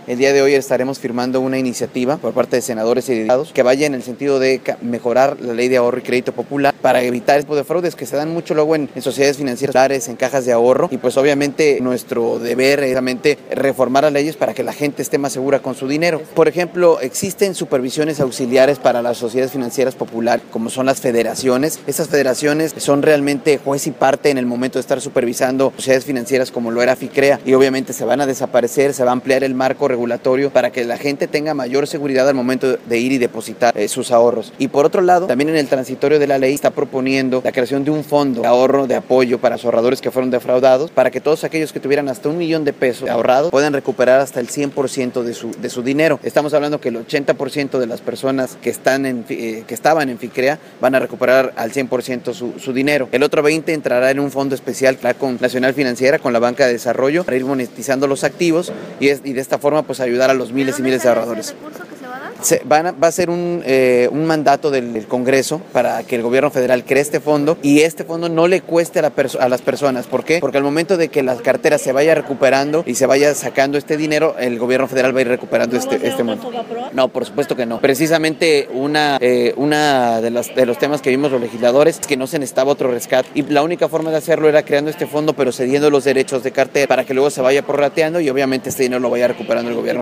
El día de hoy estaremos firmando una iniciativa por parte de senadores y diputados que vaya en el sentido de mejorar la ley de ahorro y crédito popular para evitar este tipo de fraudes que se dan mucho luego en sociedades financieras, en cajas de ahorro, y pues obviamente nuestro deber es realmente reformar las leyes para que la gente esté más segura con su dinero. Por ejemplo, existen supervisiones auxiliares para las sociedades financieras populares, como son las federaciones. Esas federaciones son realmente juez y parte en el momento de estar supervisando sociedades financieras como lo era FICREA, y obviamente se van a desaparecer, se va a ampliar el marco regulatorio para que la gente tenga mayor seguridad al momento de ir y depositar sus ahorros. Y por otro lado, también en el transitorio de la ley está proponiendo la creación de un fondo de ahorro de apoyo para los ahorradores que fueron defraudados, para que todos aquellos que tuvieran hasta $1 millón ahorrados puedan recuperar hasta el 100% de su dinero. Estamos hablando que el 80% de las personas que estaban en FICREA van a recuperar al 100% su dinero. El otro 20% entrará en un fondo especial con Nacional Financiera, con la Banca de Desarrollo, para ir monetizando los activos y de esta forma pues ayudar a los miles y miles de ahorradores. Va a ser un mandato del Congreso para que el gobierno federal cree este fondo, y este fondo no le cueste a las personas. ¿Por qué? Porque al momento de que la cartera se vaya recuperando y se vaya sacando este dinero, el gobierno federal va a ir recuperando este monto. No, por supuesto que no. Precisamente una de los temas que vimos los legisladores es que no se necesitaba otro rescate, y la única forma de hacerlo era creando este fondo, pero cediendo los derechos de cartera para que luego se vaya prorrateando y obviamente este dinero lo vaya recuperando el gobierno.